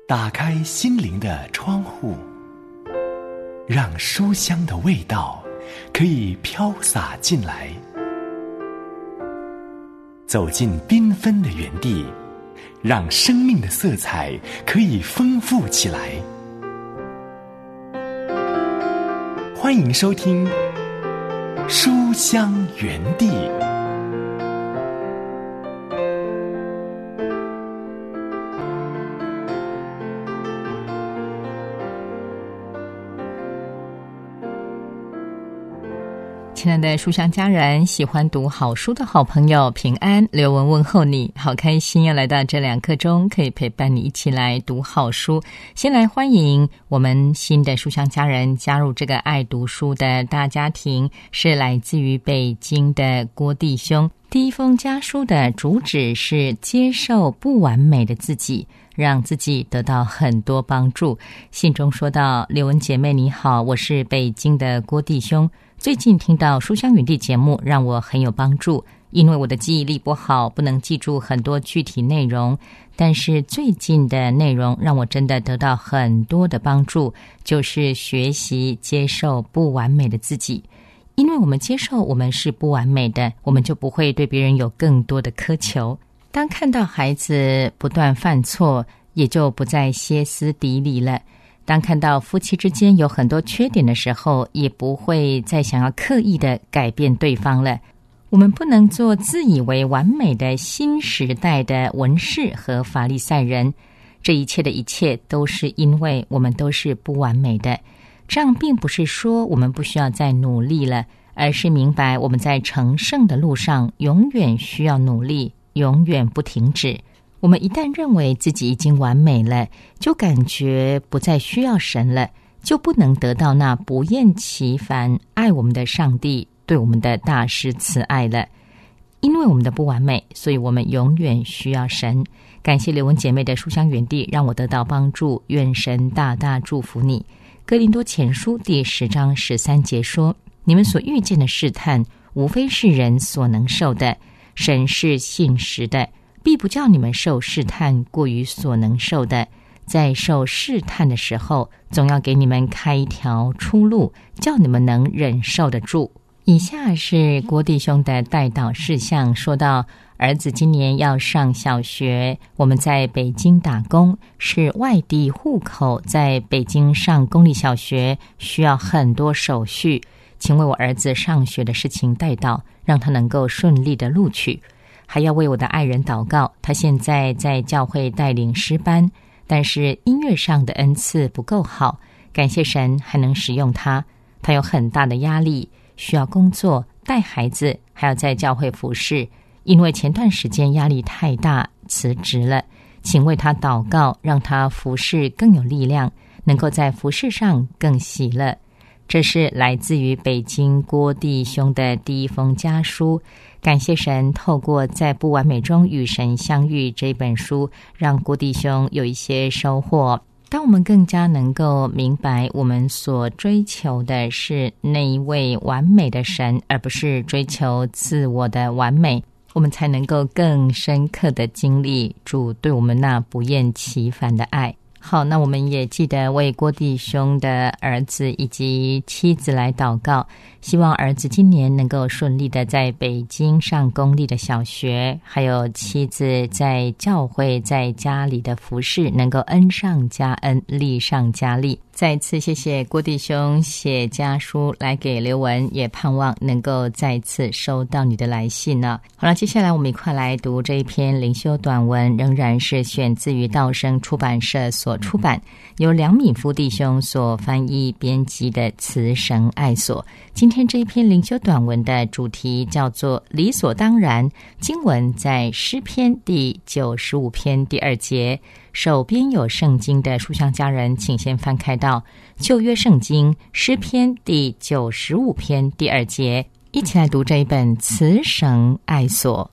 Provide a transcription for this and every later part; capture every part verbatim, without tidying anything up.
打开心灵的窗户，让书香的味道可以飘洒进来。走进缤纷的园地，让生命的色彩可以丰富起来。欢迎收听书香园地。 亲爱的书香家人，喜欢读好书的好朋友，平安，刘文问候你，好开心要来到这两刻钟，可以陪伴你一起来读好书。先来欢迎我们新的书香家人加入这个爱读书的大家庭，是来自于北京的郭弟兄。第一封家书的主旨是接受不完美的自己，让自己得到很多帮助。信中说到，刘文姐妹你好，我是北京的郭弟兄，最近听到书香园地节目让我很有帮助，因为我的记忆力不好，不能记住很多具体内容，但是最近的内容让我真的得到很多的帮助，就是学习接受不完美的自己。因为我们接受我们是不完美的，我们就不会对别人有更多的苛求。当看到孩子不断犯错，也就不再歇斯底里了。当看到夫妻之间有很多缺点的时候，也不会再想要刻意的改变对方了。我们不能做自以为完美的新时代的文士和法利赛人，这一切的一切都是因为我们都是不完美的。这样并不是说我们不需要再努力了，而是明白我们在成圣的路上永远需要努力，永远不停止。我们一旦认为自己已经完美了，就感觉不再需要神了，就不能得到那不厌其烦爱我们的上帝对我们的大施慈爱了。因为我们的不完美，所以我们永远需要神。感谢刘文姐妹的书香园地，让我得到帮助，愿神大大祝福你。哥林多前书第十章十三节说，你们所遇见的试探，无非是人所能受的，神是信实的，必不叫你们受试探过于所能受的，在受试探的时候，总要给你们开一条出路，叫你们能忍受得住。以下是郭弟兄的代祷事项，说到儿子今年要上小学，我们在北京打工，是外地户口，在北京上公立小学需要很多手续，请为我儿子上学的事情代祷，让他能够顺利的录取。还要为我的爱人祷告，他现在在教会带领诗班，但是音乐上的恩赐不够好，感谢神还能使用他。他有很大的压力，需要工作、带孩子，还要在教会服侍，因为前段时间压力太大，辞职了。请为他祷告，让他服侍更有力量，能够在服侍上更喜乐。这是来自于北京郭弟兄的第一封家书。感谢神透过在不完美中与神相遇这本书，让郭弟兄有一些收获。当我们更加能够明白我们所追求的是那一位完美的神，而不是追求自我的完美，我们才能够更深刻的经历主对我们那不厌其烦的爱。好，那我们也记得为郭弟兄的儿子以及妻子来祷告，希望儿子今年能够顺利的在北京上公立的小学，还有妻子在教会在家里的服侍能够恩上加恩，利上加利。再次谢谢郭弟兄写家书来给刘文，也盼望能够再次收到你的来信呢。好了，接下来我们一块来读这一篇灵修短文，仍然是选自于道生出版社所出版，由梁敏夫弟兄所翻译编辑的《慈神爱所》。今天这一篇灵修短文的主题叫做理所当然，经文在诗篇第九十五篇第二节。手边有圣经的书香家人，请先翻开到旧约圣经诗篇第九十五篇第二节，一起来读这一本慈神爱所。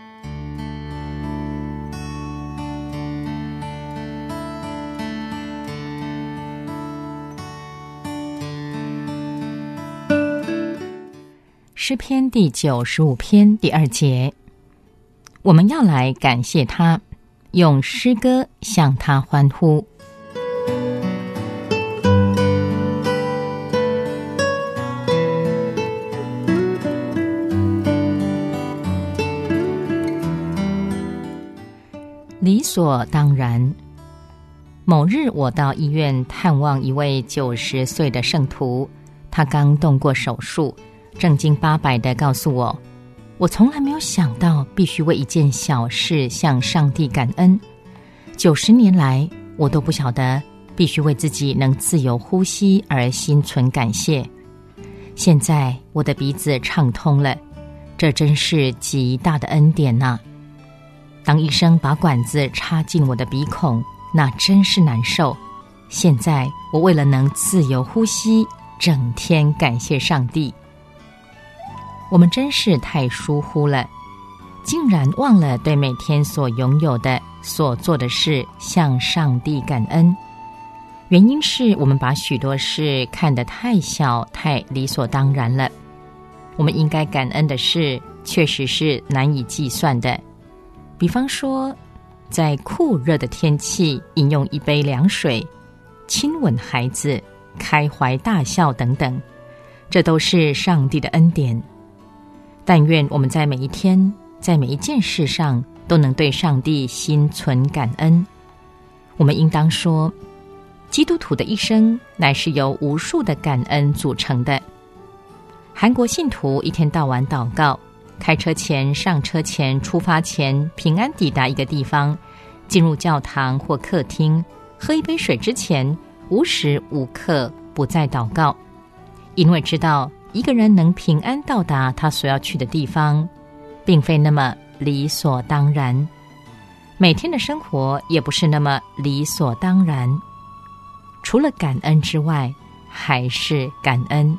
诗篇第九十五篇第二节，我们要来感谢他，用诗歌向他欢呼。 理所当然。某日我到医院探望一位九十岁的圣徒，他刚动过手术，正经八百地告诉我，我从来没有想到必须为一件小事向上帝感恩。九十年来，我都不晓得必须为自己能自由呼吸而心存感谢。现在我的鼻子畅通了，这真是极大的恩典呐、啊！当医生把管子插进我的鼻孔，那真是难受。现在我为了能自由呼吸，整天感谢上帝。我们真是太疏忽了，竟然忘了对每天所拥有的、所做的事向上帝感恩。原因是我们把许多事看得太小、太理所当然了。我们应该感恩的事，确实是难以计算的。比方说，在酷热的天气饮用一杯凉水，亲吻孩子，开怀大笑等等，这都是上帝的恩典。但愿我们在每一天，在每一件事上都能对上帝心存感恩。我们应当说，基督徒的一生乃是由无数的感恩组成的。韩国信徒一天到晚祷告，开车前、上车前、出发前，平安抵达一个地方，进入教堂或客厅，喝一杯水之前，无时无刻不在祷告，因为知道一个人能平安到达他所要去的地方，并非那么理所当然。每天的生活也不是那么理所当然。除了感恩之外，还是感恩。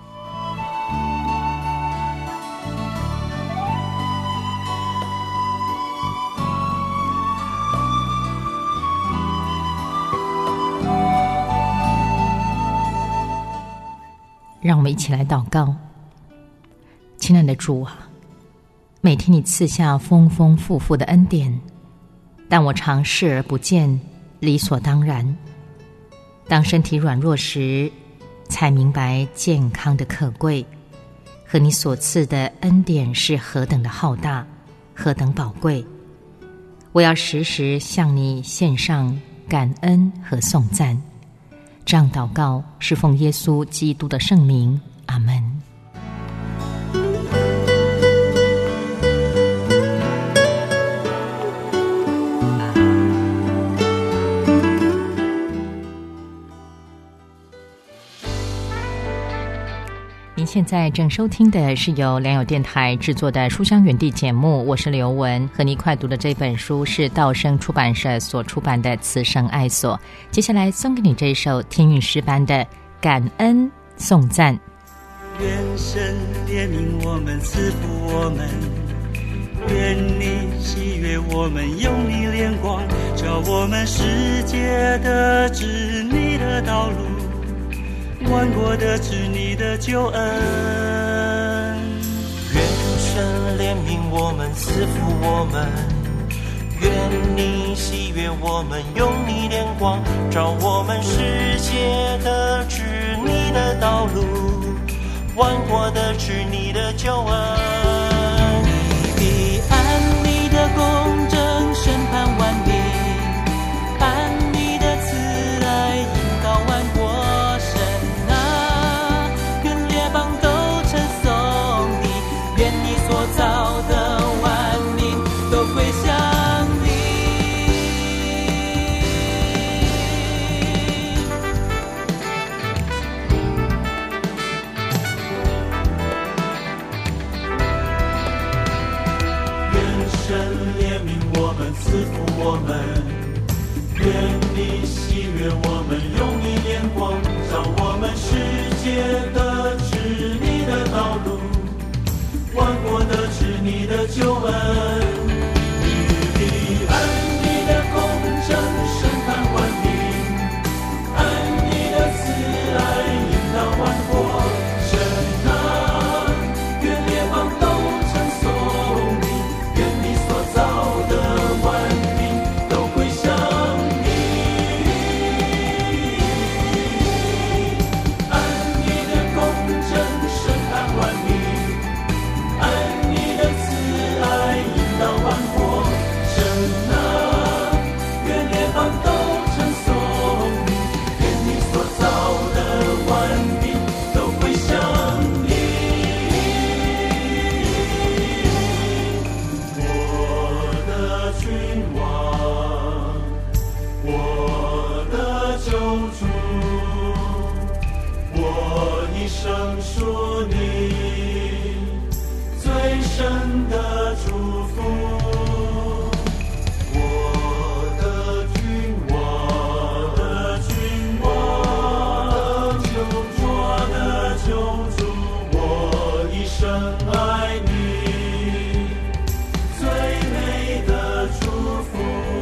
让我们一起来祷告。亲爱的主啊，每天你赐下丰丰富富的恩典，但我常视而不见，理所当然。当身体软弱时，才明白健康的可贵，和你所赐的恩典是何等的浩大，何等宝贵。我要时时向你献上感恩和颂赞。这样祷告是奉耶稣基督的圣名，阿们。您现在正收听的是由良友电台制作的书香园地节目，我是刘文，和你快读的这本书是道生出版社所出版的《慈生爱所》。接下来送给你这一首天韵诗班的感恩颂赞。 愿神怜悯我们，赐福我们，愿你喜悦我们，用你脸光照我们世界的指你的道路，万国的指你的救恩。 愿神怜悯我们，赐福我们，愿你喜悦我们，用你脸光照我们世界的指你的道路，万国的指你的救恩。 你必按你的公正审判万民，按你的慈爱引导万国。所造的万民都归向你。 愿神怜悯我们，赐福我们，愿你喜悦我们，用你脸光照我们世界的指你的道路，万国的指你的救恩。你必按你的公正审判万民，按你的慈爱引导万国。神啊，愿列邦都称颂你，愿你所造的万民都归向你。 救主，我一生属你最深的祝福。我的君，我的君，我的救主，我的救主，我一生爱你最美的祝福。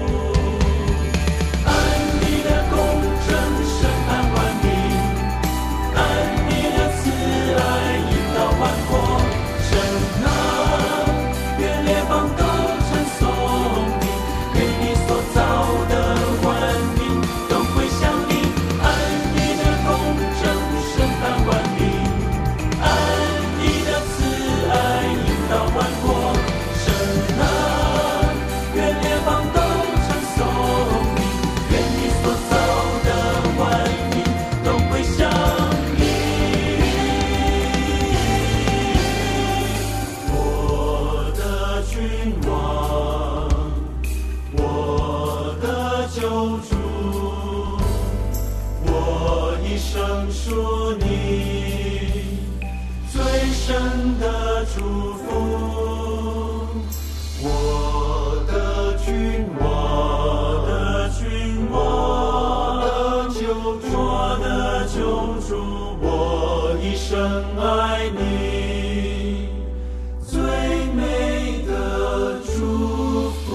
按你的公正审判万民，按你的慈爱引导万国。神啊，愿列邦都称颂你，愿你所造的万民都归向你。按你的公正审判万民，按你的慈爱引导万国。神啊，愿列邦都称颂你，愿你所造的万民都归向你。我的君王，我的救主，我一生属你最深的祝福。我的君，我的君，我的救主，我的救主，我一生爱你最美的祝福。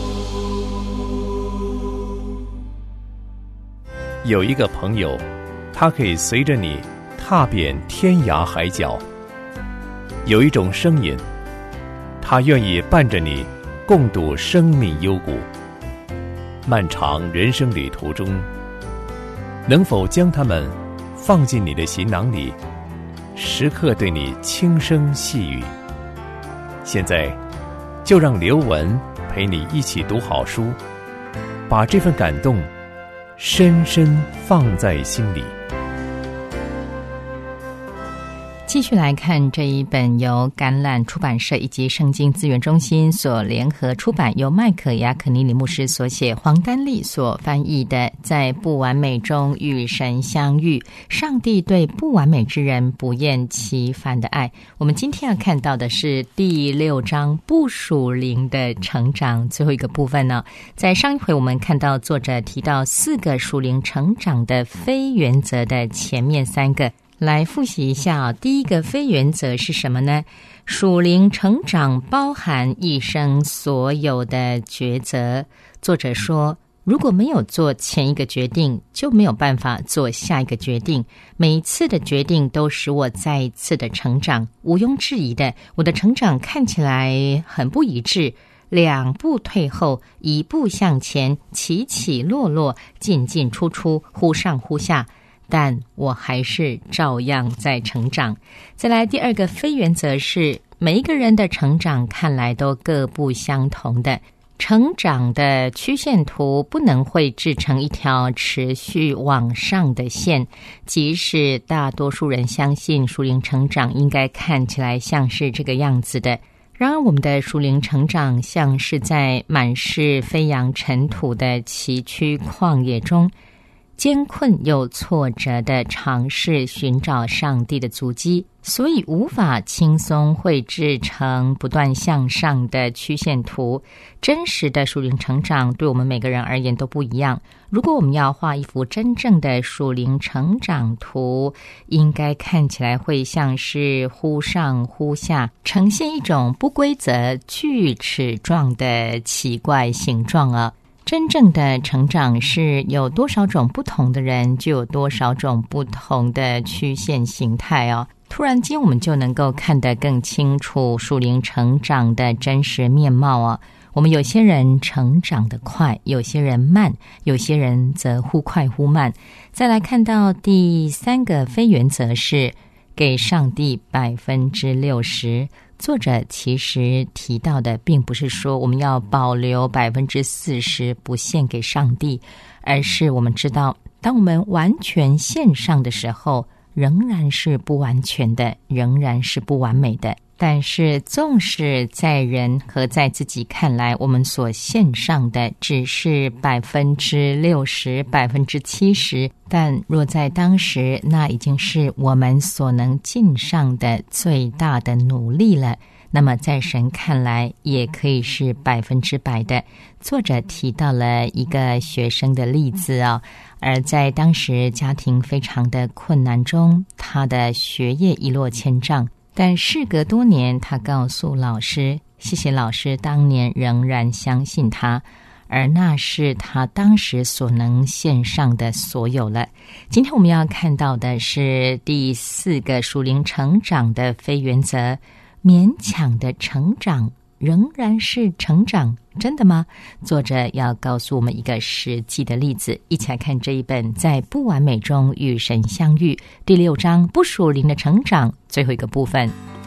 有一个朋友，他可以随着你踏遍天涯海角；有一种声音，他愿意伴着你共度生命幽谷。漫长人生旅途中，能否将他们放进你的行囊里，时刻对你轻声细语？现在就让刘文陪你一起读好书，把这份感动深深放在心里。 继续来看这一本由橄榄出版社以及圣经资源中心所联合出版，由麦克雅可尼里牧师所写，黄丹丽所翻译的《在不完美中与神相遇》，上帝对不完美之人不厌其烦的爱。我们今天要看到的是第六章不属灵的成长最后一个部分呢。在上一回我们看到作者提到四个属灵成长的非原则的前面三个，来复习一下啊。第一个非原则是什么呢？属灵成长包含一生所有的抉择。作者说，如果没有做前一个决定，就没有办法做下一个决定。每一次的决定都使我再一次的成长，毋庸置疑的，我的成长看起来很不一致，两步退后，一步向前，起起落落，进进出出，忽上忽下，但我还是照样在成长。再来第二个非原则是，每一个人的成长看来都各不相同的，成长的曲线图不能绘制成一条持续往上的线，即使大多数人相信属灵成长应该看起来像是这个样子的，然而我们的属灵成长像是在满是飞扬尘土的崎岖旷野中，艰困又挫折地尝试寻找上帝的足迹，所以无法轻松绘制成不断向上的曲线图。真实的属灵成长对我们每个人而言都不一样。如果我们要画一幅真正的属灵成长图，应该看起来会像是忽上忽下，呈现一种不规则锯齿状的奇怪形状啊。真正的成长是有多少种不同的人，就有多少种不同的曲线形态哦。突然间我们就能够看得更清楚属灵成长的真实面貌哦。我们有些人成长得快，有些人慢，有些人则忽快忽慢。再来看到第三个非原则是给上帝百分之六十。作者其实提到的并不是说我们要保留百分之四十不献给上帝，而是我们知道，当我们完全献上的时候，仍然是不完全的，仍然是不完美的。 但是纵使在人和在自己看来，我们所献上的只是百分之六十、百分之七十，但若在当时，那已经是我们所能尽上的最大的努力了。那么在神看来，也可以是百分之百的。作者提到了一个学生的例子啊、哦，而在当时家庭非常的困难中，他的学业一落千丈。但事隔多年，他告诉老师，谢谢老师当年仍然相信他，而那是他当时所能献上的所有了。今天我们要看到的是第四个属灵成长的非原则，勉强的成长仍然是成长，真的吗？作者要告诉我们一个实际的例子，一起来看这一本《在不完美中与神相遇》第六章不属灵的成长最后一个部分。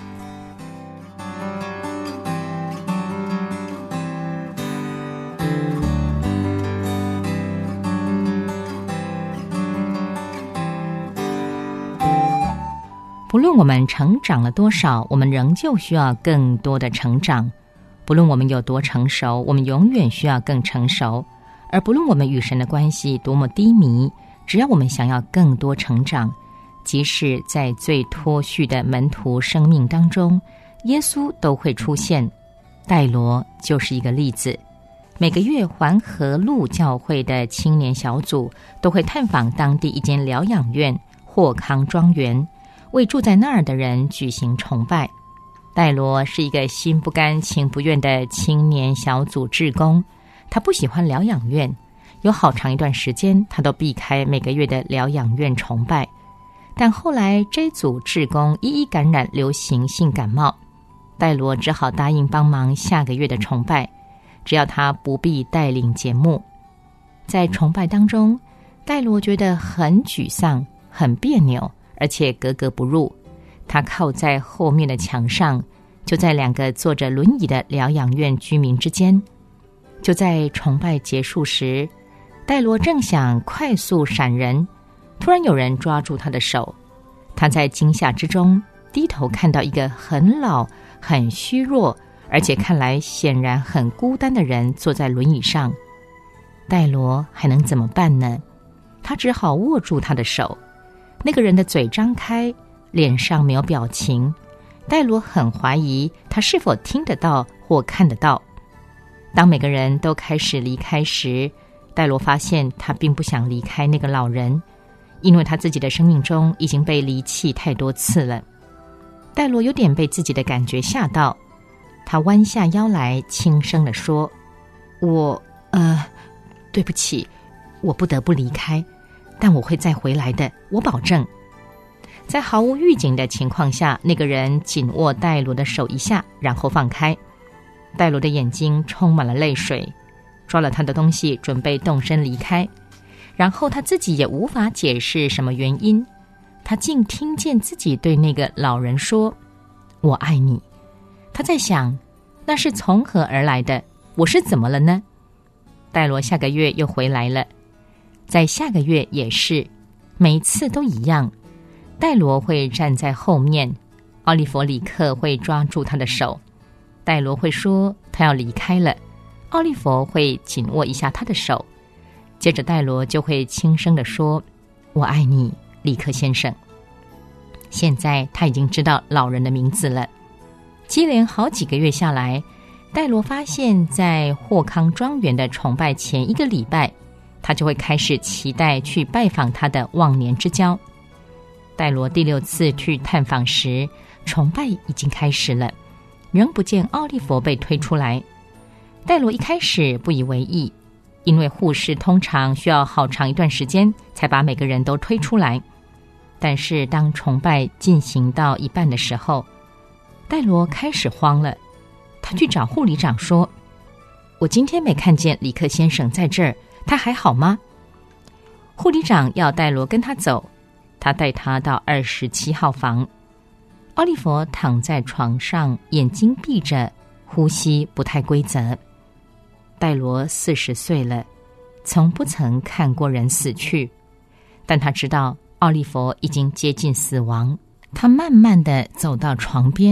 不论我们成长了多少，我们仍旧需要更多的成长。不论我们有多成熟，我们永远需要更成熟。而不论我们与神的关系多么低迷，只要我们想要更多成长，即使在最脱序的门徒生命当中，耶稣都会出现。戴罗就是一个例子。每个月环河路教会的青年小组都会探访当地一间疗养院霍康庄园，为住在那儿的人举行崇拜。戴罗是一个心不甘情不愿的青年小组志工，他不喜欢疗养院，有好长一段时间他都避开每个月的疗养院崇拜。但后来这组志工一一感染流行性感冒，戴罗只好答应帮忙下个月的崇拜，只要他不必带领节目。在崇拜当中，戴罗觉得很沮丧，很别扭，而且格格不入。他靠在后面的墙上，就在两个坐着轮椅的疗养院居民之间。就在崇拜结束时，戴罗正想快速闪人，突然有人抓住他的手。他在惊吓之中低头看到一个很老、很虚弱，而且看来显然很孤单的人坐在轮椅上。戴罗还能怎么办呢？他只好握住他的手。那个人的嘴张开，脸上没有表情。戴罗很怀疑他是否听得到或看得到。当每个人都开始离开时，戴罗发现他并不想离开那个老人，因为他自己的生命中已经被离弃太多次了。戴罗有点被自己的感觉吓到，他弯下腰来轻声地说，我呃对不起，我不得不离开，但我会再回来的，我保证。在毫无预警的情况下，那个人紧握戴罗的手一下，然后放开。戴罗的眼睛充满了泪水，抓了他的东西准备动身离开。然后他自己也无法解释什么原因，他竟听见自己对那个老人说，我爱你。他在想，那是从何而来的？我是怎么了呢？戴罗下个月又回来了，在下个月也是，每一次都一样。戴罗会站在后面，奥利弗里克会抓住他的手。戴罗会说他要离开了，奥利弗会紧握一下他的手，接着戴罗就会轻声地说，我爱你，里克先生。现在他已经知道老人的名字了。接连好几个月下来，戴罗发现在霍康庄园的崇拜前一个礼拜，他就会开始期待去拜访他的忘年之交。戴罗第六次去探访时，崇拜已经开始了，仍不见奥利弗被推出来。戴罗一开始不以为意，因为护士通常需要好长一段时间才把每个人都推出来。但是当崇拜进行到一半的时候，戴罗开始慌了。他去找护理长说，我今天没看见里克先生在这儿，他还好吗？护理长要戴罗跟他走，他带他到二十七号房。奥利弗躺在床上，眼睛闭着，呼吸不太规则。戴罗四十岁了，从不曾看过人死去，但他知道奥利弗已经接近死亡。他慢慢地走到床边，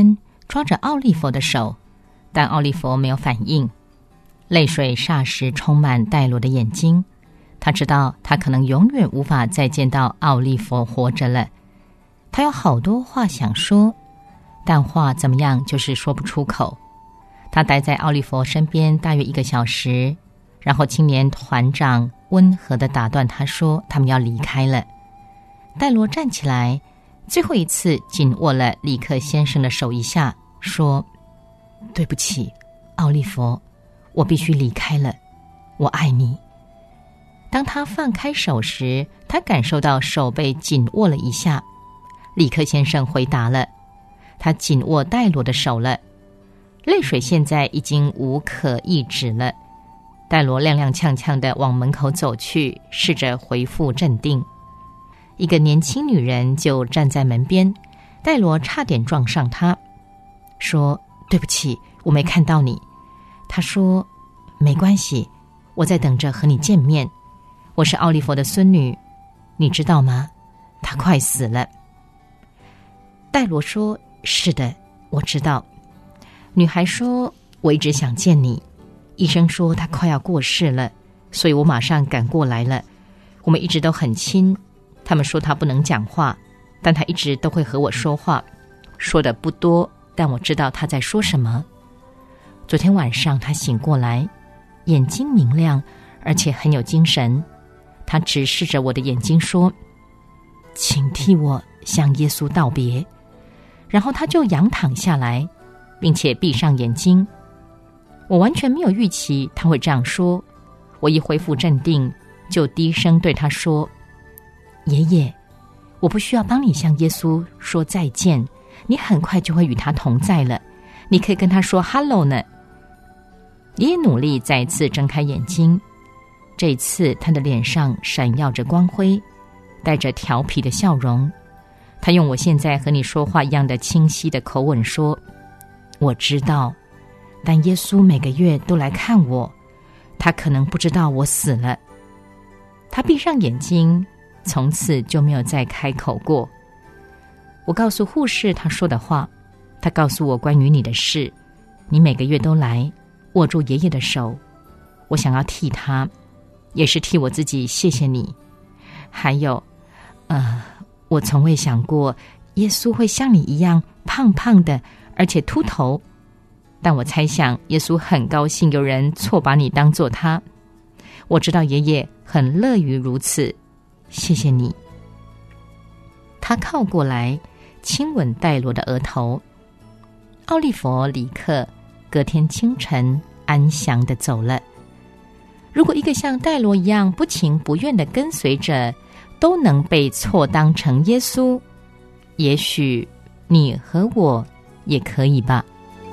抓着奥利弗的手，但奥利弗没有反应。泪水霎时充满戴罗的眼睛，他知道他可能永远无法再见到奥利弗活着了。他有好多话想说，但话怎么样就是说不出口。他待在奥利弗身边大约一个小时，然后青年团长温和地打断他说他们要离开了。戴罗站起来，最后一次紧握了里克先生的手一下，说：对不起，奥利弗，我必须离开了，我爱你。当他放开手时，他感受到手被紧握了一下。里克先生回答了，他紧握戴罗的手了。泪水现在已经无可抑制了。戴罗踉踉跄跄地往门口走去，试着恢复镇定。一个年轻女人就站在门边，戴罗差点撞上她，说：对不起，我没看到你。她说：没关系，我在等着和你见面。我是奥利弗的孙女，你知道吗？她快死了。戴罗说：是的，我知道。女孩说：我一直想见你，医生说她快要过世了，所以我马上赶过来了。我们一直都很亲，他们说她不能讲话，但她一直都会和我说话，说的不多，但我知道她在说什么。昨天晚上她醒过来，眼睛明亮，而且很有精神。她直视着我的眼睛说：请替我向耶稣道别。然后她就仰躺下来，并且闭上眼睛。我完全没有预期她会这样说。我一恢复镇定，就低声对她说：爷爷，我不需要帮你向耶稣说再见，你很快就会与他同在了，你可以跟他说 hello 呢。爷爷努力再次睁开眼睛，这一次他的脸上闪耀着光辉，带着调皮的笑容。他用我现在和你说话一样的清晰的口吻说：我知道，但耶稣每个月都来看我，他可能不知道我死了。他闭上眼睛，从此就没有再开口过。我告诉护士他说的话，他告诉我关于你的事，你每个月都来握住爷爷的手，我想要替他，也是替我自己谢谢你。还有呃，我从未想过耶稣会像你一样胖胖的，而且秃头，但我猜想耶稣很高兴有人错把你当作他。我知道爷爷很乐于如此，谢谢你。他靠过来亲吻戴罗的额头。奥利弗里克隔天清晨安详地走了。如果一个像戴罗一样不情不愿地跟随着都能被错当成耶稣，也许你和我也可以吧。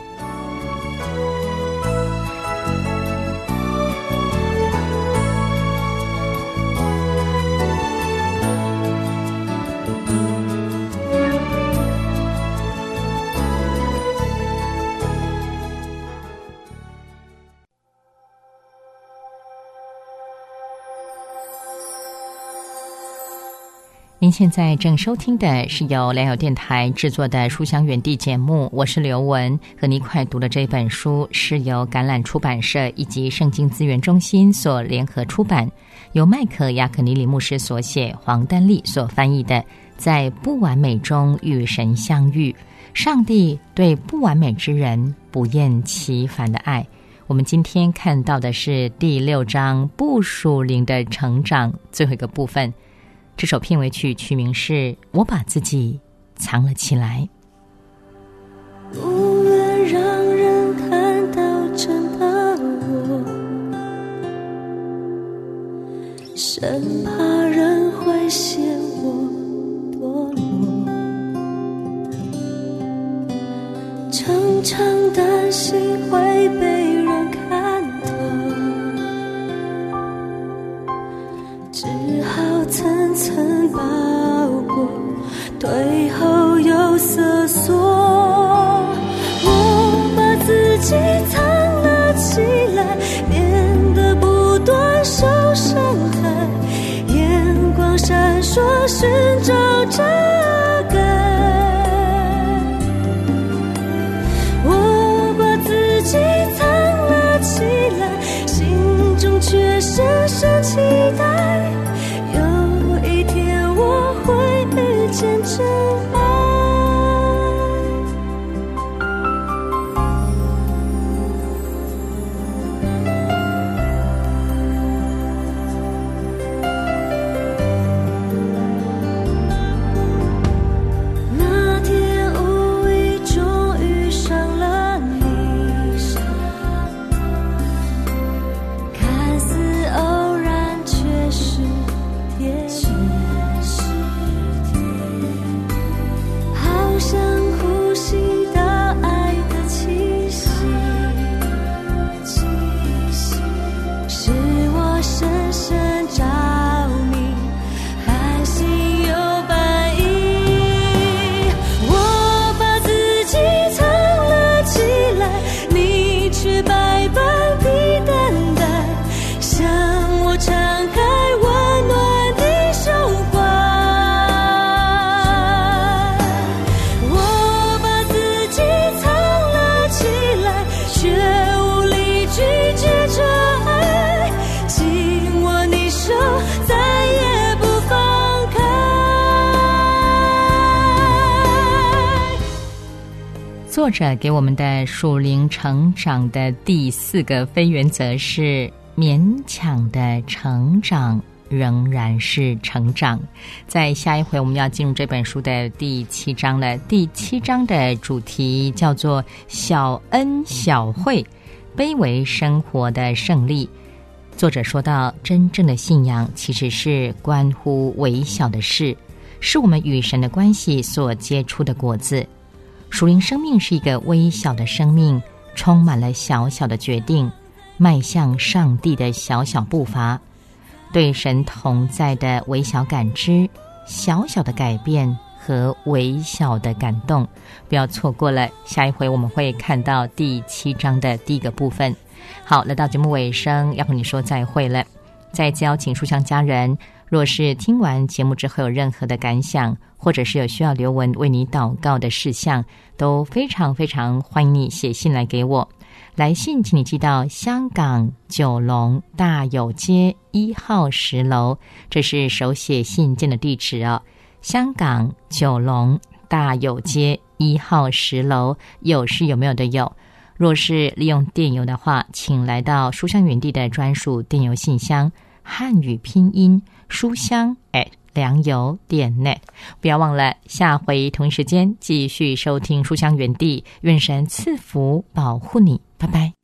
您现在正收听的是由良友电台制作的书香园地节目，我是刘文，和你一块读的这本书是由橄榄出版社以及圣经资源中心所联合出版，由麦克亚可尼里牧师所写，黄丹丽所翻译的在不完美中与神相遇，上帝对不完美之人不厌其烦的爱。我们今天看到的是第六章不属灵的成长最后一个部分。这首片尾曲曲名是《我把自己藏了起来》。 不愿让人看到真的我，生怕人会嫌我堕落，常常担心会被人看透，只好层层包裹，退后又瑟缩。我把自己藏了起来，免得不断受伤害，眼光闪烁寻找遮盖。 作者给我们的属灵成长的第四个非原则是勉强的成长仍然是成长。在下一回我们要进入这本书的第七章了。第七章的主题叫做小恩小惠，卑微生活的胜利。作者说到，真正的信仰其实是关乎微小的事，是我们与神的关系所结出的果子。属灵生命是一个微小的生命，充满了小小的决定，迈向上帝的小小步伐，对神同在的微小感知，小小的改变和微小的感动。不要错过了，下一回我们会看到第七章的第一个部分。好，来到节目尾声，要和你说再会了。再次邀请书香家人，若是听完节目之后有任何的感想，或者是有需要刘文为你祷告的事项，都非常非常欢迎你写信来给我。来信请你寄到香港九龙大有街一号十楼，这是手写信件的地址哦。香港九龙大有街一号十楼，有是有没有的有。若是利用电邮的话，请来到书香园地的专属电邮信箱，汉语拼音书香 at 良友点 net。 不要忘了下回同一时间继续收听书香园地，愿神赐福保护你，拜拜。